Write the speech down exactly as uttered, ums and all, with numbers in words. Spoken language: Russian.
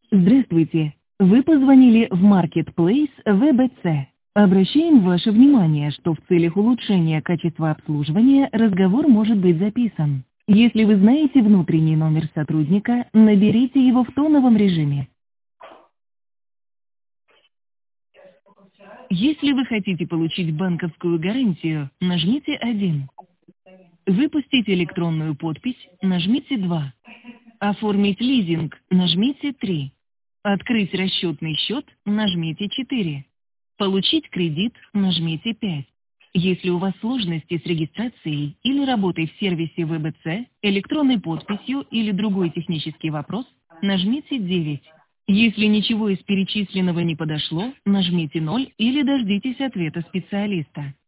Здравствуйте! Вы позвонили в Marketplace вэ бэ цэ. Обращаем ваше внимание, что в целях улучшения качества обслуживания разговор может быть записан. Если вы знаете внутренний номер сотрудника, наберите его в тоновом режиме. Если вы хотите получить банковскую гарантию, нажмите один. Выпустить электронную подпись, нажмите два. Оформить лизинг, нажмите три. Открыть расчетный счет, нажмите четыре. Получить кредит, нажмите пять. Если у вас сложности с регистрацией или работой в сервисе вэ бэ цэ, электронной подписью или другой технический вопрос, нажмите девять. Если ничего из перечисленного не подошло, нажмите ноль или дождитесь ответа специалиста.